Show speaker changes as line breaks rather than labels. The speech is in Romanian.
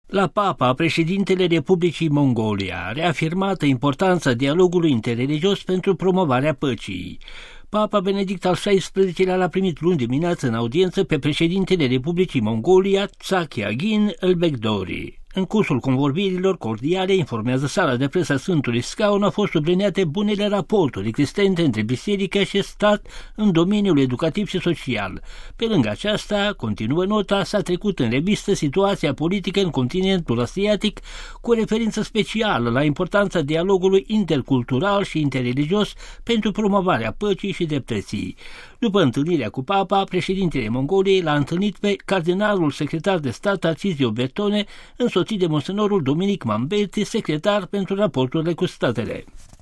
La Papa, președintele Republicii Mongolia a reafirmat importanța dialogului interreligios pentru promovarea păcii. Papa Benedict al XVI-lea l-a primit luni dimineață în audiență pe președintele Republicii Mongolia, Tsakhkyan Elbegdori. În cursul convorbirilor cordiale, informează sala de presă a Sfântului Scaun, au fost subliniate bunele raporturi existente între biserică și stat în domeniul educativ și social. Pe lângă aceasta, continuă nota, s-a trecut în revistă situația politică în continentul asiatic, cu referință specială la importanța dialogului intercultural și interreligios pentru promovarea păcii și dreptății. După întâlnirea cu Papa, președintele Mongoliei l-a întâlnit pe cardinalul secretar de stat Tarcisio Bertone, însoțit de monsenorul Dominic Mamberti, secretar pentru raporturile cu statele.